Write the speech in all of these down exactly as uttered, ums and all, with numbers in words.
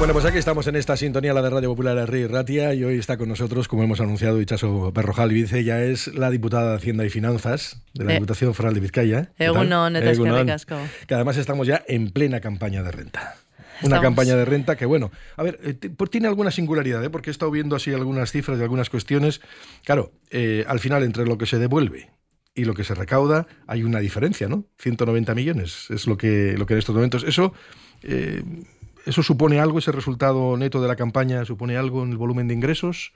Bueno, pues aquí estamos en esta sintonía, la de Radio Popular Herri y Ratia, y hoy está con nosotros, como hemos anunciado, Itxaso Berrojalbiz. Ella es la diputada de Hacienda y Finanzas de la eh, Diputación Foral de Vizcaya. Egunon, eta eskerrik asko. Que además estamos ya en plena campaña de renta. Una Estamos... campaña de renta que, bueno, a ver, eh, tiene alguna singularidad, ¿eh? Porque he estado viendo así algunas cifras de algunas cuestiones. Claro, eh, al final, entre lo que se devuelve y lo que se recauda, hay una diferencia, ¿no? ciento noventa millones es lo que, lo que en estos momentos... Eso... Eh, ¿Eso supone algo, ese resultado neto de la campaña, supone algo en el volumen de ingresos?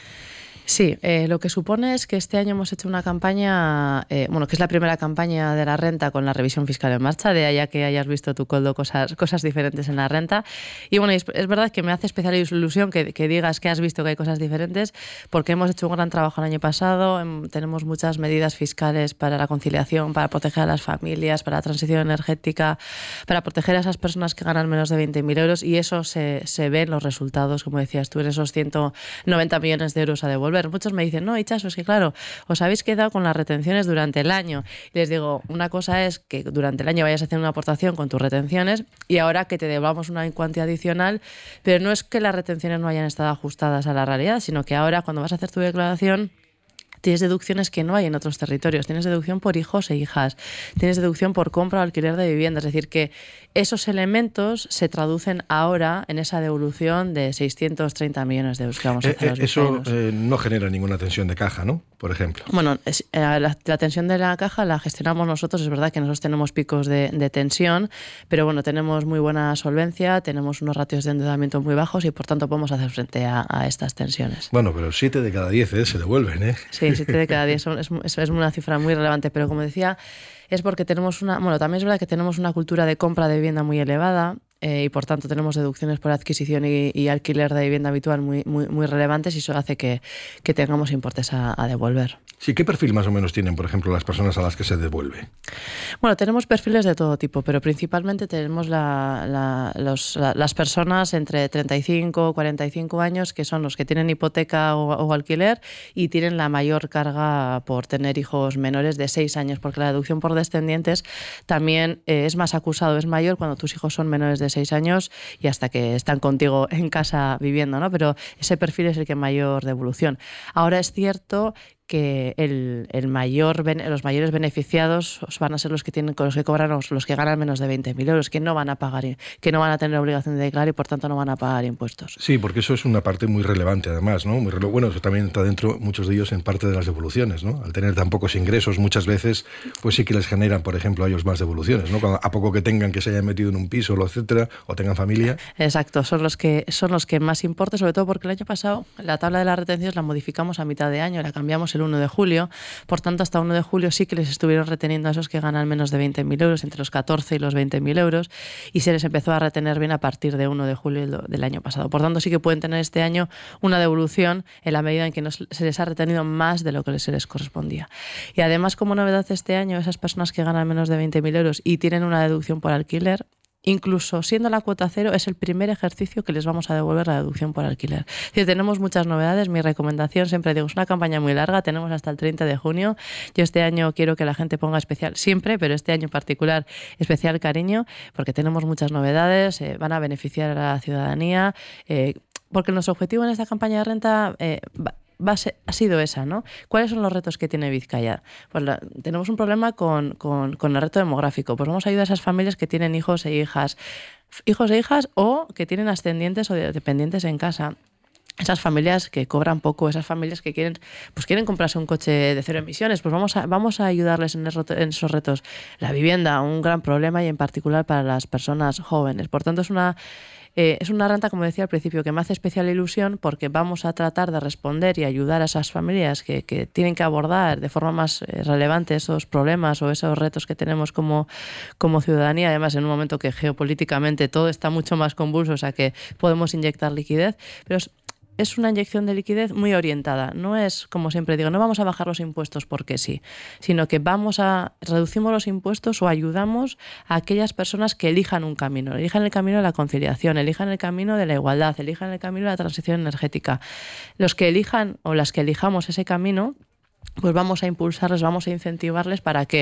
Sí, eh, lo que supone es que este año hemos hecho una campaña, eh, bueno, que es la primera campaña de la renta con la revisión fiscal en marcha, de allá que hayas visto tú, Koldo, cosas, cosas diferentes en la renta. Y bueno, es, es verdad que me hace especial ilusión que, que digas que has visto que hay cosas diferentes, porque hemos hecho un gran trabajo el año pasado, en, tenemos muchas medidas fiscales para la conciliación, para proteger a las familias, para la transición energética, para proteger a esas personas que ganan menos de veinte mil euros, y eso se, se ve en los resultados, como decías tú, en esos ciento noventa millones de euros a devolver. Muchos me dicen, no, Itxaso, es que claro, os habéis quedado con las retenciones durante el año. Y les digo, una cosa es que durante el año vayas a hacer una aportación con tus retenciones y ahora que te devolvamos una cuantía adicional, pero no es que las retenciones no hayan estado ajustadas a la realidad, sino que ahora cuando vas a hacer tu declaración tienes deducciones que no hay en otros territorios. Tienes deducción por hijos e hijas, tienes deducción por compra o alquiler de vivienda. Es decir, que esos elementos se traducen ahora en esa devolución de seiscientos treinta millones de euros que vamos a hacer. Eh, eh, eso eh, no genera ninguna tensión de caja, ¿no? Por ejemplo. Bueno, es, eh, la, la tensión de la caja la gestionamos nosotros. Es verdad que nosotros tenemos picos de, de tensión, pero bueno, tenemos muy buena solvencia, tenemos unos ratios de endeudamiento muy bajos y por tanto podemos hacer frente a, a estas tensiones. Bueno, pero siete de cada diez ¿eh? se devuelven, ¿eh? Sí, siete de cada diez es, es, es una cifra muy relevante, pero como decía, es porque tenemos una, bueno, también es verdad que tenemos una cultura de compra de vivienda muy elevada. Eh, y por tanto tenemos deducciones por adquisición y, y alquiler de vivienda habitual muy, muy, muy relevantes, y eso hace que, que tengamos importes a, a devolver. Sí, ¿qué perfil más o menos tienen, por ejemplo, las personas a las que se devuelve? Bueno, tenemos perfiles de todo tipo, pero principalmente tenemos la, la, los, la, las personas entre treinta y cinco o cuarenta y cinco años, que son los que tienen hipoteca o, o alquiler y tienen la mayor carga por tener hijos menores de seis años, porque la deducción por descendientes también eh, es más acusado, es mayor cuando tus hijos son menores de seis años y hasta que están contigo en casa viviendo, ¿no? Pero ese perfil es el que mayor devolución. Ahora es cierto que el, el mayor, los mayores beneficiados van a ser los que tienen, los que cobran, los que ganan menos de veinte mil euros, que no van a pagar, que no van a tener obligación de declarar y por tanto no van a pagar impuestos. Sí, porque eso es una parte muy relevante además, ¿no? Muy rele- bueno, eso también está dentro, muchos de ellos, en parte de las devoluciones, ¿no? Al tener tan pocos ingresos, muchas veces, pues sí que les generan, por ejemplo, a ellos más devoluciones, ¿no? Cuando, a poco que tengan, que se hayan metido en un piso, etcétera, o tengan familia. Exacto, son los que son los que más importa, sobre todo porque el año pasado la tabla de las retenciones la modificamos a mitad de año, la cambiamos el uno de julio, por tanto hasta uno de julio sí que les estuvieron reteniendo a esos que ganan menos de veinte mil euros, entre los catorce y los veinte mil euros, y se les empezó a retener bien a partir de uno de julio del año pasado. Por tanto sí que pueden tener este año una devolución en la medida en que no se les ha retenido más de lo que se les correspondía. Y además, como novedad este año, esas personas que ganan menos de veinte mil euros y tienen una deducción por alquiler, incluso siendo la cuota cero, es el primer ejercicio que les vamos a devolver la deducción por alquiler. Es decir, tenemos muchas novedades. Mi recomendación, siempre digo, es una campaña muy larga, tenemos hasta el treinta de junio. Yo este año quiero que la gente ponga especial, siempre, pero este año en particular, especial cariño, porque tenemos muchas novedades, eh, van a beneficiar a la ciudadanía, eh, porque nuestro objetivo en esta campaña de renta eh, va, Va a ser, ha sido esa, ¿no? ¿Cuáles son los retos que tiene Vizcaya? Pues la, tenemos un problema con, con, con el reto demográfico. Pues vamos a ayudar a esas familias que tienen hijos e hijas, hijos e hijas o que tienen ascendientes o dependientes en casa. Esas familias que cobran poco, esas familias que quieren, pues quieren comprarse un coche de cero emisiones, pues vamos a, vamos a ayudarles en, eso, en esos retos. La vivienda, un gran problema, y en particular para las personas jóvenes. Por tanto, es una Eh, es una renta, como decía al principio, que me hace especial ilusión porque vamos a tratar de responder y ayudar a esas familias que, que tienen que abordar de forma más eh, relevante esos problemas o esos retos que tenemos como, como ciudadanía, además en un momento que geopolíticamente todo está mucho más convulso, o sea que podemos inyectar liquidez, pero es, es una inyección de liquidez muy orientada. No es, como siempre digo, no vamos a bajar los impuestos porque sí, sino que vamos a reducimos los impuestos o ayudamos a aquellas personas que elijan un camino, elijan el camino de la conciliación, elijan el camino de la igualdad, elijan el camino de la transición energética. Los que elijan o las que elijamos ese camino, pues vamos a impulsarles, vamos a incentivarles para que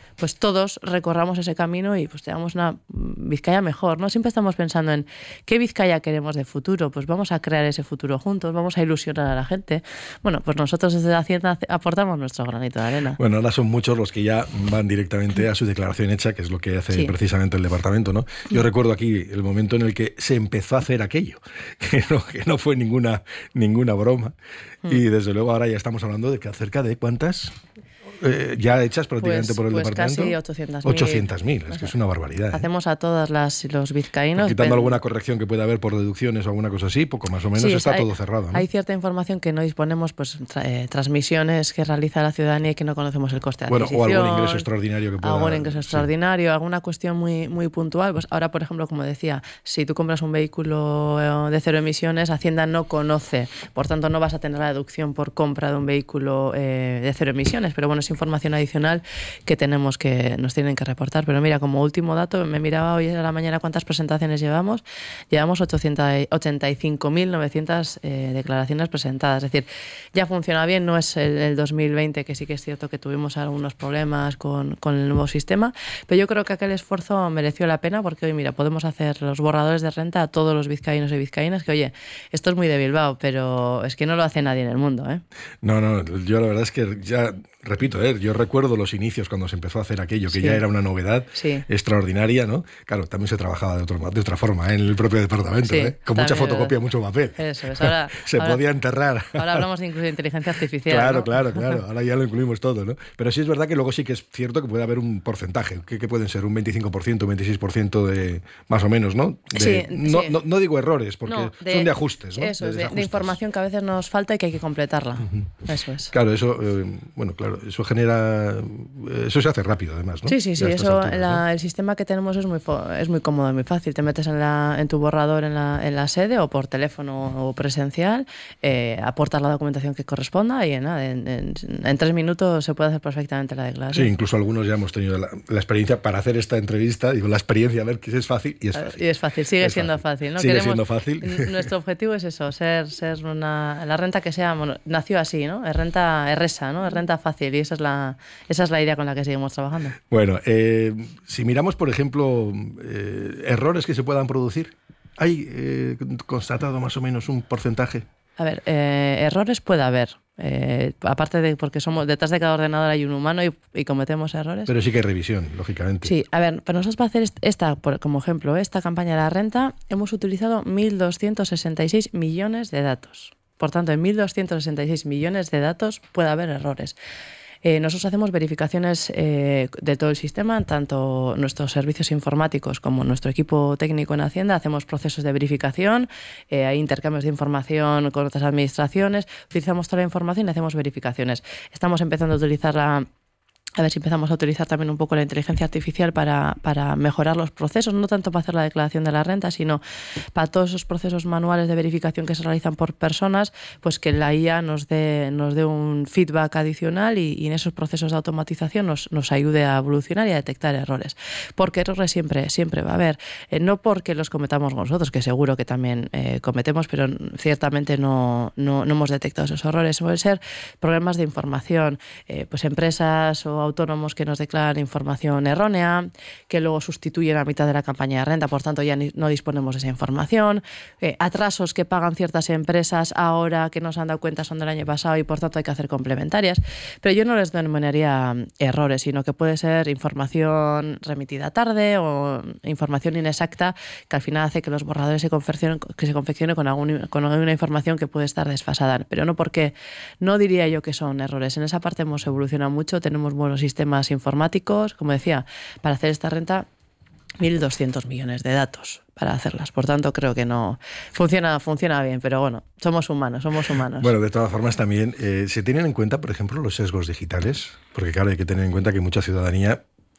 pues todos recorramos ese camino y pues tengamos una Vizcaya mejor, ¿no? Siempre estamos pensando en qué Vizcaya queremos de futuro, pues vamos a crear ese futuro juntos, vamos a ilusionar a la gente. Bueno, pues nosotros desde Hacienda aportamos nuestro granito de arena. Bueno, ahora son muchos los que ya van directamente a su declaración hecha, que es lo que hace sí. precisamente el departamento, ¿no? Yo mm. recuerdo aquí el momento en el que se empezó a hacer aquello, que no, que no fue ninguna, ninguna broma. Mm. Y desde luego ahora ya estamos hablando de que acerca de cuántas... Eh, ya hechas prácticamente pues, por el pues departamento. Casi ochocientas mil. ochocientas mil, es que es una barbaridad. Hacemos ¿eh? a todas las los vizcaínos. Quitando pero... alguna corrección que pueda haber por deducciones o alguna cosa así, poco más o menos sí, está hay, todo cerrado, ¿no? Hay cierta información que no disponemos, pues tra eh, transmisiones que realiza la ciudadanía y que no conocemos el coste de bueno, adquisición. O algún ingreso extraordinario que pueda Algún ingreso sí. extraordinario, alguna cuestión muy, muy puntual. Pues ahora, por ejemplo, como decía, si tú compras un vehículo de cero emisiones, Hacienda no conoce, por tanto no vas a tener la deducción por compra de un vehículo eh, de cero emisiones, pero bueno, es información adicional que tenemos que nos tienen que reportar. Pero mira, como último dato, me miraba hoy a la mañana cuántas presentaciones llevamos. Llevamos ochenta y cinco mil novecientas eh, declaraciones presentadas. Es decir, ya funciona bien, no es el, el dos mil veinte, que sí que es cierto que tuvimos algunos problemas con, con el nuevo sistema, pero yo creo que aquel esfuerzo mereció la pena porque hoy, mira, podemos hacer los borradores de renta a todos los vizcaínos y vizcaínas, que oye, esto es muy de Bilbao, pero es que no lo hace nadie en el mundo, ¿eh? No, no, yo la verdad es que ya... Repito, ¿eh? yo recuerdo los inicios cuando se empezó a hacer aquello, que sí. ya era una novedad sí. extraordinaria, ¿no? Claro, también se trabajaba de, otro, de otra forma ¿eh? en el propio departamento, sí, ¿eh? con mucha fotocopia, verdad. mucho papel. Eso es, ahora, se ahora, podía enterrar. Ahora hablamos de incluso de inteligencia artificial. Claro, ¿no? claro, claro, ahora ya lo incluimos todo, ¿no? Pero sí es verdad que luego sí que es cierto que puede haber un porcentaje, que, que pueden ser un veinticinco por ciento, un veintiséis por ciento de, más o menos, ¿no? De, sí, no, sí. No, no digo errores, porque no, de, son de ajustes, ¿no? Eso, de, de, de información que a veces nos falta y que hay que completarla. Uh-huh. Eso es. Claro, eso, eh, bueno, claro, eso genera... Eso se hace rápido, además, ¿no? Sí, sí, sí. Eso, alturas, la, ¿no? El sistema que tenemos es muy, es muy cómodo, muy fácil. Te metes en, la, en tu borrador en la, en la sede o por teléfono o presencial, eh, aportas la documentación que corresponda y en, en, en, en tres minutos se puede hacer perfectamente la declaración. Sí, incluso algunos ya hemos tenido la, la experiencia para hacer esta entrevista, digo, la experiencia, a ver que es fácil y es fácil. Y es fácil, sigue es siendo fácil, fácil. ¿no? Sigue Queremos, siendo fácil. Nuestro objetivo es eso, ser, ser una, la renta que sea, bueno, nació así, ¿no? Es renta, es resa, ¿no? Es renta fácil y esa es la, esa es la idea con la que seguimos trabajando. Bueno, eh, si miramos, por ejemplo, eh, errores que se puedan producir, ¿hay eh, constatado más o menos un porcentaje? A ver, eh, errores puede haber. Eh, aparte de porque somos detrás de cada ordenador hay un humano y, y cometemos errores. Pero sí que hay revisión, lógicamente. Sí, a ver, para nosotros para hacer esta, por, como ejemplo, esta campaña de la renta, hemos utilizado mil doscientos sesenta y seis millones de datos. Por tanto, en mil doscientos sesenta y seis millones de datos puede haber errores. Eh, nosotros hacemos verificaciones eh, de todo el sistema, tanto nuestros servicios informáticos como nuestro equipo técnico en Hacienda. Hacemos procesos de verificación, eh, hay intercambios de información con otras administraciones, utilizamos toda la información y hacemos verificaciones. Estamos empezando a utilizar la... A ver si empezamos a utilizar también un poco la inteligencia artificial para, para mejorar los procesos, no tanto para hacer la declaración de la renta, sino para todos esos procesos manuales de verificación que se realizan por personas, pues que la I A nos dé, nos dé un feedback adicional y, y en esos procesos de automatización nos, nos ayude a evolucionar y a detectar errores. Porque errores siempre, siempre va a haber. Eh, no porque los cometamos nosotros, que seguro que también eh, cometemos, pero ciertamente no, no, no hemos detectado esos errores. Pueden ser problemas de información, eh, pues empresas o autónomos que nos declaran información errónea, que luego sustituyen a mitad de la campaña de renta, por tanto ya ni, no disponemos de esa información, eh, atrasos que pagan ciertas empresas ahora que no se han dado cuenta son del año pasado y por tanto hay que hacer complementarias. Pero yo no les denominaría errores, sino que puede ser información remitida tarde o información inexacta que al final hace que los borradores se confeccionen, que se confeccione con, algún, con alguna información que puede estar desfasada. Pero no porque, no diría yo que son errores. En esa parte hemos evolucionado mucho, tenemos buenos los sistemas informáticos, como decía, para hacer esta renta, mil doscientos millones de datos para hacerlas. Por tanto, creo que no funciona, funciona bien, pero bueno, somos humanos, somos humanos. Bueno, de todas formas también, eh, ¿se tienen en cuenta, por ejemplo, los sesgos digitales? Porque claro, hay que tener en cuenta que mucha ciudadanía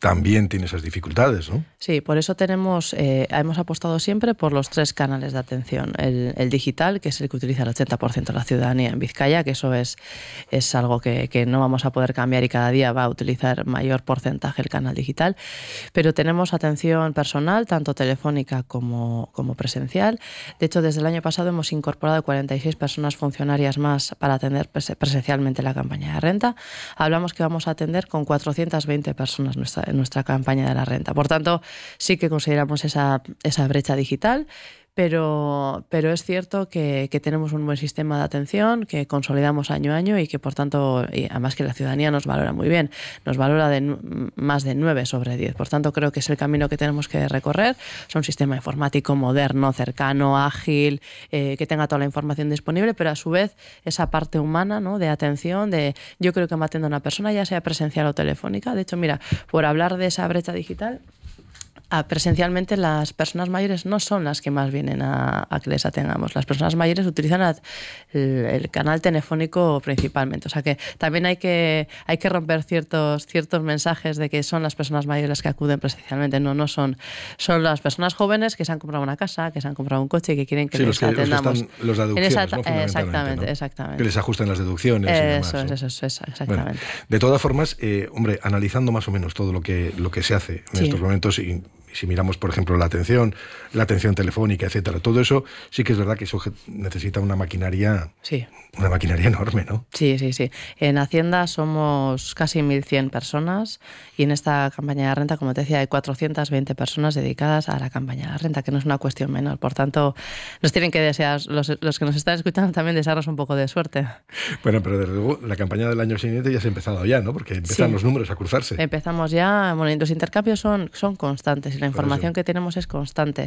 también tiene esas dificultades, ¿no? Sí, por eso tenemos, eh, hemos apostado siempre por los tres canales de atención. El, el digital, que es el que utiliza el ochenta por ciento de la ciudadanía en Vizcaya, que eso es, es algo que, que no vamos a poder cambiar y cada día va a utilizar mayor porcentaje el canal digital. Pero tenemos atención personal, tanto telefónica como, como presencial. De hecho, desde el año pasado hemos incorporado cuarenta y seis personas funcionarias más para atender presencialmente la campaña de renta. Hablamos que vamos a atender con cuatrocientas veinte personas nuestra, en nuestra campaña de la renta. Por tanto, sí que consideramos esa, esa brecha digital, pero, pero es cierto que, que tenemos un buen sistema de atención, que consolidamos año a año y que, por tanto, y además que la ciudadanía nos valora muy bien, nos valora de más de nueve sobre diez. Por tanto, creo que es el camino que tenemos que recorrer. Es un sistema informático moderno, cercano, ágil, eh, que tenga toda la información disponible, pero a su vez esa parte humana, ¿no?, de atención, de yo creo que me atiende una persona, ya sea presencial o telefónica. De hecho, mira, por hablar de esa brecha digital, presencialmente las personas mayores no son las que más vienen a, a que les atendamos. Las personas mayores utilizan el, el canal telefónico principalmente. O sea que también hay que, hay que romper ciertos, ciertos mensajes de que son las personas mayores las que acuden presencialmente. No, no son. Son las personas jóvenes que se han comprado una casa, que se han comprado un coche y que quieren que sí, les los que, atendamos. Los que están, los de deducciones, esa, ¿no? Fundamentalmente, exactamente, ¿no? exactamente. Que les ajusten las deducciones Eso y demás, es, ¿no? eso es, eso, exactamente. Bueno, de todas formas, eh, hombre, analizando más o menos todo lo que, lo que se hace en sí. estos momentos y si miramos, por ejemplo, la atención, la atención telefónica, etcétera, todo eso sí que es verdad que eso necesita una maquinaria, sí. una maquinaria enorme, ¿no? Sí, sí, sí. En Hacienda somos casi mil cien personas y en esta campaña de renta, como te decía, hay cuatrocientas veinte personas dedicadas a la campaña de renta, que no es una cuestión menor. Por tanto, nos tienen que desear, los, los que nos están escuchando también, desearnos un poco de suerte. Bueno, pero desde luego la campaña del año siguiente ya se ha empezado ya, ¿no? Porque empiezan sí. los números a cruzarse. Empezamos ya, bueno, y los intercambios son, son constantes. La información que tenemos es constante,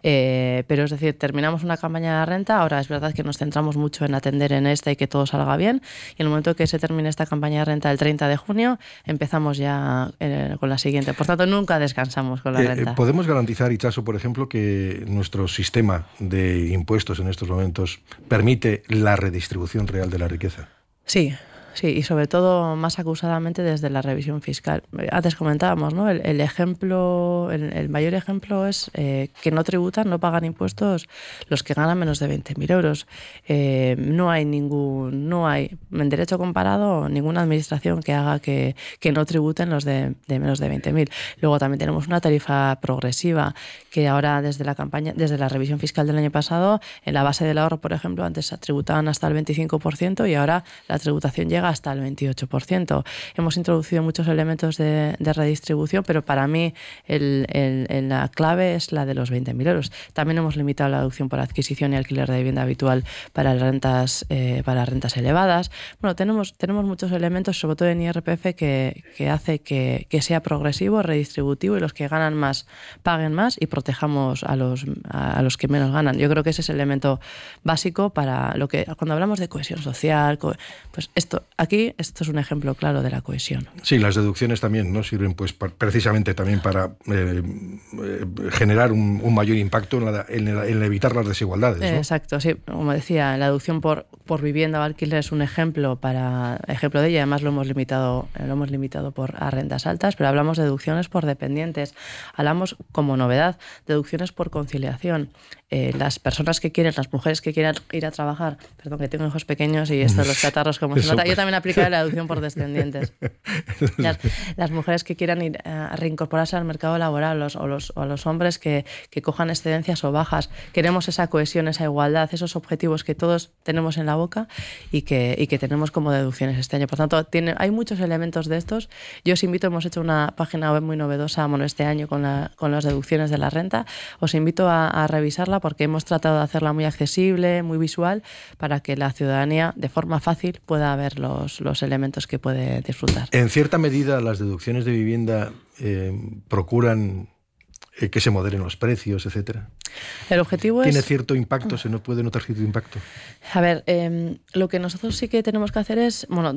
eh, pero es decir, terminamos una campaña de renta, ahora es verdad que nos centramos mucho en atender en esta y que todo salga bien, y en el momento que se termine esta campaña de renta el treinta de junio, empezamos ya eh, con la siguiente. Por tanto, nunca descansamos con la eh, renta. ¿Podemos garantizar, Itxaso, por ejemplo, que nuestro sistema de impuestos en estos momentos permite la redistribución real de la riqueza? Sí. Sí, y sobre todo más acusadamente desde la revisión fiscal. Antes comentábamos, ¿no? El, el ejemplo, el, el mayor ejemplo es eh, que no tributan, no pagan impuestos los que ganan menos de veinte mil euros. Eh, no hay ningún, no hay en derecho comparado ninguna administración que haga que, que no tributen los de, de menos de veinte mil. Luego también tenemos una tarifa progresiva que ahora desde la campaña, desde la revisión fiscal del año pasado, en la base del ahorro, por ejemplo, antes se tributaban hasta el veinticinco por ciento y ahora la tributación llega hasta el veintiocho por ciento. Hemos introducido muchos elementos de, de redistribución, pero para mí el, el, el, la clave es la de los veinte mil euros. También hemos limitado la deducción por adquisición y alquiler de vivienda habitual para rentas, eh, para rentas elevadas. Bueno, tenemos, tenemos muchos elementos, sobre todo en I R P F, que, que hace que, que sea progresivo, redistributivo y los que ganan más paguen más y protejamos a los, a, a los que menos ganan. Yo creo que ese es el elemento básico para lo que, cuando hablamos de cohesión social, co- pues esto, aquí esto es un ejemplo claro de la cohesión. Sí, las deducciones también no sirven pues pa- precisamente también para eh, eh, generar un, un mayor impacto en, la, en, la, en evitar las desigualdades, ¿no? Exacto, sí. Como decía, la deducción por, por vivienda o alquiler es un ejemplo para ejemplo de ella. Además lo hemos limitado, lo hemos limitado por a rentas altas, pero hablamos de deducciones por dependientes. Hablamos como novedad deducciones por conciliación. Eh, las personas que quieren, las mujeres que quieran ir a trabajar, perdón, que tengo hijos pequeños y esto de los catarros como se nota, yo también aplicaré la deducción por descendientes. Las, las mujeres que quieran ir a reincorporarse al mercado laboral los, o, los, o los hombres que, que cojan excedencias o bajas. Queremos esa cohesión, esa igualdad, esos objetivos que todos tenemos en la boca y que, y que tenemos como deducciones este año. Por tanto, tiene, hay muchos elementos de estos. Yo os invito, hemos hecho una página web muy novedosa bueno, este año con, la, con las deducciones de la renta. Os invito a, a revisarla porque hemos tratado de hacerla muy accesible, muy visual, para que la ciudadanía de forma fácil pueda ver los, los elementos que puede disfrutar. En cierta medida, las deducciones de vivienda eh, procuran eh, que se moderen los precios, etcétera. El objetivo ¿Tiene es... cierto impacto? ¿Se nos puede notar cierto impacto? A ver, eh, lo que nosotros sí que tenemos que hacer es... bueno,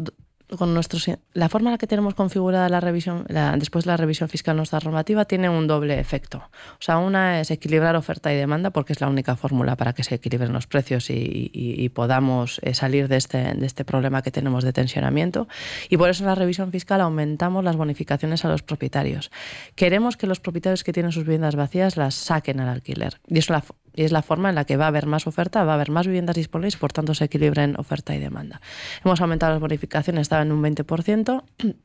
con nuestros, la forma en la que tenemos configurada la revisión, la, después de la revisión fiscal nuestra normativa, tiene un doble efecto. O sea, una es equilibrar oferta y demanda, porque es la única fórmula para que se equilibren los precios y, y, y podamos eh, salir de este, de este problema que tenemos de tensionamiento. Y por eso en la revisión fiscal aumentamos las bonificaciones a los propietarios. Queremos que los propietarios que tienen sus viviendas vacías las saquen al alquiler. Y eso la Y es la forma en la que va a haber más oferta, va a haber más viviendas disponibles y por tanto se equilibren oferta y demanda. Hemos aumentado las bonificaciones, estaban en un veinte por ciento,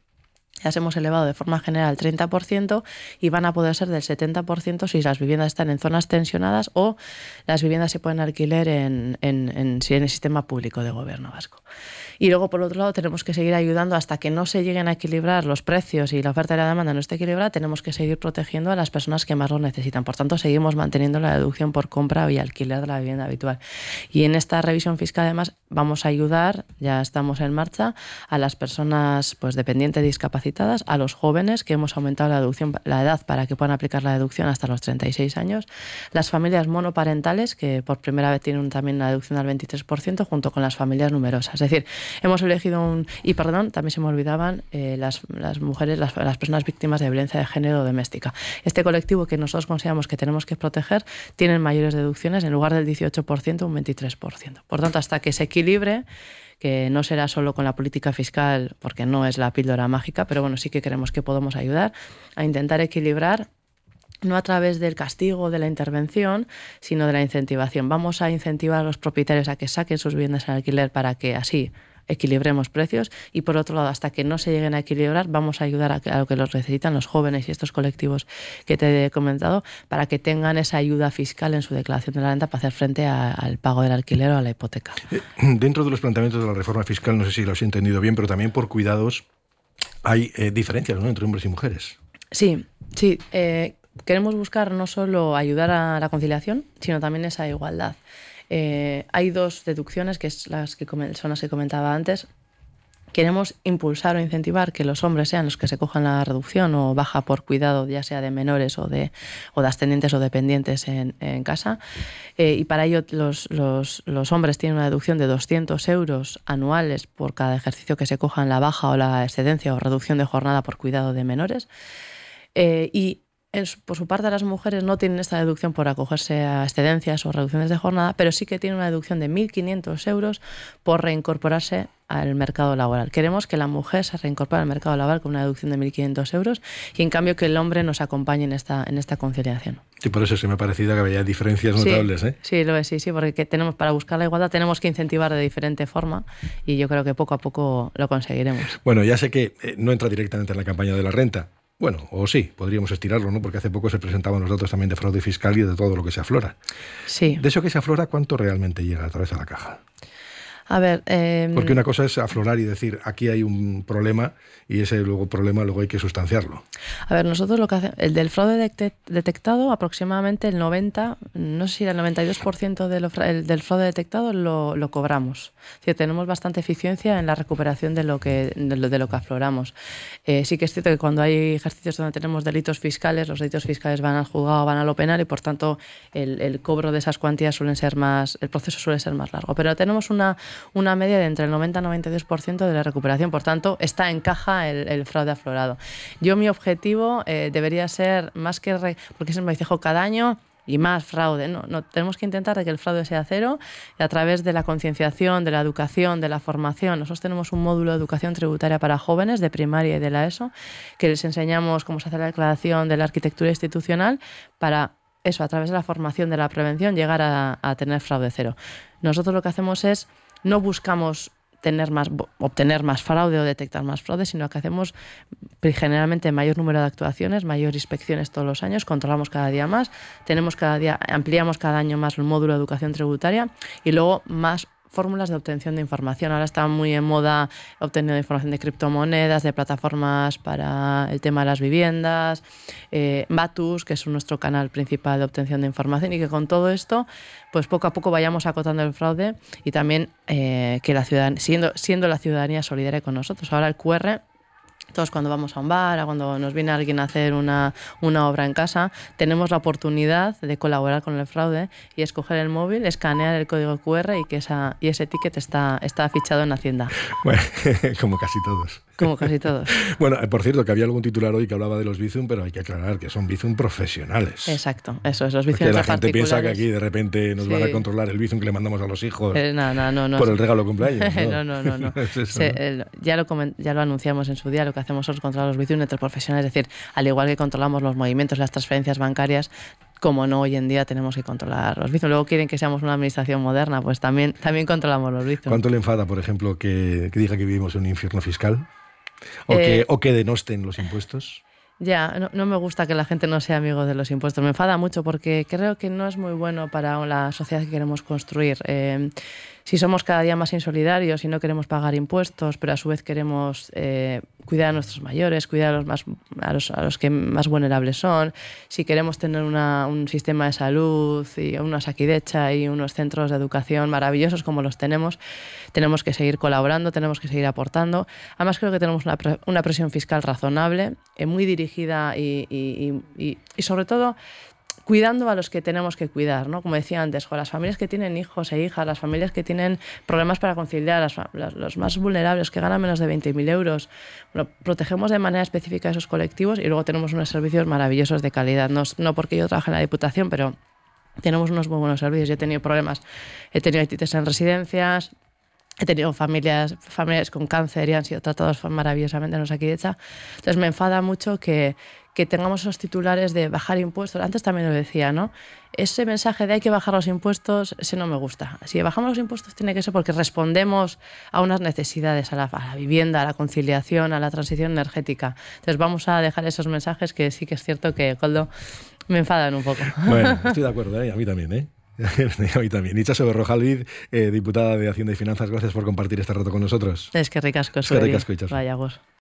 las hemos elevado de forma general al treinta por ciento y van a poder ser del setenta por ciento si las viviendas están en zonas tensionadas o las viviendas se pueden alquiler en, en, en, en el sistema público de gobierno vasco. Y luego, por otro lado, tenemos que seguir ayudando hasta que no se lleguen a equilibrar los precios y la oferta y la demanda no esté equilibrada, tenemos que seguir protegiendo a las personas que más lo necesitan. Por tanto, seguimos manteniendo la deducción por compra y alquiler de la vivienda habitual. Y en esta revisión fiscal, además, vamos a ayudar, ya estamos en marcha, a las personas pues, dependientes discapacitadas, a los jóvenes, que hemos aumentado la deducción, la edad para que puedan aplicar la deducción hasta los treinta y seis años, las familias monoparentales, que por primera vez tienen también una deducción al veintitrés por ciento, junto con las familias numerosas. Es decir, hemos elegido un... Y perdón, también se me olvidaban eh, las, las mujeres, las, las personas víctimas de violencia de género doméstica. Este colectivo que nosotros consideramos que tenemos que proteger tienen mayores deducciones, en lugar del dieciocho por ciento, un veintitrés por ciento. Por tanto, hasta que se equilibre, que no será solo con la política fiscal, porque no es la píldora mágica, pero bueno, sí que creemos que podemos ayudar a intentar equilibrar, no a través del castigo, de la intervención, sino de la incentivación. Vamos a incentivar a los propietarios a que saquen sus viviendas en alquiler para que así equilibremos precios y, por otro lado, hasta que no se lleguen a equilibrar, vamos a ayudar a, a lo que los necesitan los jóvenes y estos colectivos que te he comentado para que tengan esa ayuda fiscal en su declaración de la renta para hacer frente a, al pago del alquiler o a la hipoteca. Dentro de los planteamientos de la reforma fiscal, no sé si los he entendido bien, pero también por cuidados hay eh, diferencias, ¿no?, entre hombres y mujeres. Sí, sí. Eh, queremos buscar no solo ayudar a la conciliación, sino también esa igualdad. Eh, hay dos deducciones, que, es las que son las que comentaba antes. Queremos impulsar o incentivar que los hombres sean los que se cojan la reducción o baja por cuidado, ya sea de menores o de, o de ascendientes o dependientes en, en casa. Eh, y para ello los, los, los hombres tienen una deducción de doscientos euros anuales por cada ejercicio que se cojan la baja o la excedencia o reducción de jornada por cuidado de menores. Eh, y por su parte, las mujeres no tienen esta deducción por acogerse a excedencias o reducciones de jornada, pero sí que tienen una deducción de mil quinientos euros por reincorporarse al mercado laboral. Queremos que la mujer se reincorpore al mercado laboral con una deducción de mil quinientos euros y, en cambio, que el hombre nos acompañe en esta, en esta conciliación. Sí, por eso se me ha parecido que había diferencias notables, sí, ¿eh? Sí, lo es, sí, sí, porque tenemos, para buscar la igualdad tenemos que incentivar de diferente forma y yo creo que poco a poco lo conseguiremos. Bueno, ya sé que eh, no entra directamente en la campaña de la renta. Bueno, o sí, podríamos estirarlo, ¿no? Porque hace poco se presentaban los datos también de fraude fiscal y de todo lo que se aflora. Sí. De eso que se aflora, ¿cuánto realmente llega a través de la caja? A ver... Eh... Porque una cosa es aflorar y decir, aquí hay un problema y ese luego problema luego hay que sustanciarlo. A ver, nosotros lo que hacemos... El del fraude de- detectado, aproximadamente el noventa, no sé si era el noventa y dos por ciento de lo, el, del fraude detectado lo, lo cobramos. Es decir, tenemos bastante eficiencia en la recuperación de lo que, de lo, de lo que afloramos. Eh, sí que es cierto que cuando hay ejercicios donde tenemos delitos fiscales, los delitos fiscales van al juzgado, van a lo penal y, por tanto, el, el cobro de esas cuantías suelen ser más... El proceso suele ser más largo. Pero tenemos una... una media de entre el noventa y noventa y dos por ciento de la recuperación. Por tanto, está en caja el, el fraude aflorado. Yo, mi objetivo eh, debería ser más que... Re, porque siempre me dice, cada año y más fraude. No, no, tenemos que intentar de que el fraude sea cero y a través de la concienciación, de la educación, de la formación. Nosotros tenemos un módulo de educación tributaria para jóvenes de primaria y de la ESO, que les enseñamos cómo se hace la declaración de la arquitectura institucional para... eso, a través de la formación, de la prevención, llegar a, a tener fraude cero. Nosotros lo que hacemos es, no buscamos tener más, obtener más fraude o detectar más fraude, sino que hacemos generalmente mayor número de actuaciones, mayor inspecciones todos los años, controlamos cada día más, tenemos cada día, ampliamos cada año más el módulo de educación tributaria y luego más fórmulas de obtención de información. Ahora está muy en moda obtener información de criptomonedas, de plataformas para el tema de las viviendas, eh, Batus, que es nuestro canal principal de obtención de información, y que con todo esto, pues poco a poco vayamos acotando el fraude y también eh, que la ciudadanía, siendo, siendo la ciudadanía solidaria con nosotros. Ahora el Q R Todos cuando vamos a un bar, a cuando nos viene alguien a hacer una, una obra en casa, tenemos la oportunidad de colaborar con el fraude y escoger el móvil, escanear el código cu erre y que esa, y ese ticket está, está fichado en Hacienda. Bueno, como casi todos. Como casi todos. Bueno, por cierto, que había algún titular hoy que hablaba de los Bizum, pero hay que aclarar que son Bizum profesionales. Exacto, eso es, los Bizum Porque la gente particulares. piensa que aquí de repente nos sí. van a controlar el Bizum que le mandamos a los hijos eh, no, no, no, no, por el regalo de cumpleaños. No, no, no. no, no. es eso, Se, ¿no? El, ya, lo coment, ya lo anunciamos en su día, lo que hacemos es controlar los Bizum entre profesionales, es decir, al igual que controlamos los movimientos, las transferencias bancarias, como no, hoy en día tenemos que controlar los Bizum. Luego quieren que seamos una administración moderna, pues también, también controlamos los Bizum. ¿Cuánto le enfada, por ejemplo, que, que diga que vivimos en un infierno fiscal? ¿O, eh, que, o que denosten los impuestos? Ya, no, no me gusta que la gente no sea amigo de los impuestos. Me enfada mucho porque creo que no es muy bueno para la sociedad que queremos construir. Eh, si somos cada día más insolidarios y no queremos pagar impuestos, pero a su vez queremos eh, cuidar a nuestros mayores, cuidar a los, más, a los, a los que más vulnerables son, si queremos tener una, un sistema de salud y una Sakidecha y unos centros de educación maravillosos como los tenemos, tenemos que seguir colaborando, tenemos que seguir aportando. Además creo que tenemos una, una presión fiscal razonable, eh, muy dirigida y, y, y, y sobre todo cuidando a los que tenemos que cuidar, ¿no? Como decía antes, con las familias que tienen hijos e hijas, las familias que tienen problemas para conciliar, las, las, los más vulnerables que ganan menos de veinte mil euros. Bueno, protegemos de manera específica a esos colectivos y luego tenemos unos servicios maravillosos de calidad. No, no porque yo trabaje en la Diputación, pero tenemos unos muy buenos servicios. Yo he tenido problemas, he tenido hitites en residencias, he tenido familias, familias con cáncer y han sido tratados maravillosamente en Osakidecha. Entonces me enfada mucho que, que tengamos esos titulares de bajar impuestos. Antes también lo decía, ¿no? Ese mensaje de hay que bajar los impuestos, ese no me gusta. Si bajamos los impuestos tiene que ser porque respondemos a unas necesidades, a la, a la vivienda, a la conciliación, a la transición energética. Entonces vamos a dejar esos mensajes que sí que es cierto que, Koldo, me enfadan un poco. Bueno, estoy de acuerdo, ¿eh? A mí también, ¿eh? A mí también. Itxaso Berrojalbiz, eh, diputada de Hacienda y Finanzas, gracias por compartir este rato con nosotros. Es que ricasco, es que ricasco, Itxaso. Vaya, vos.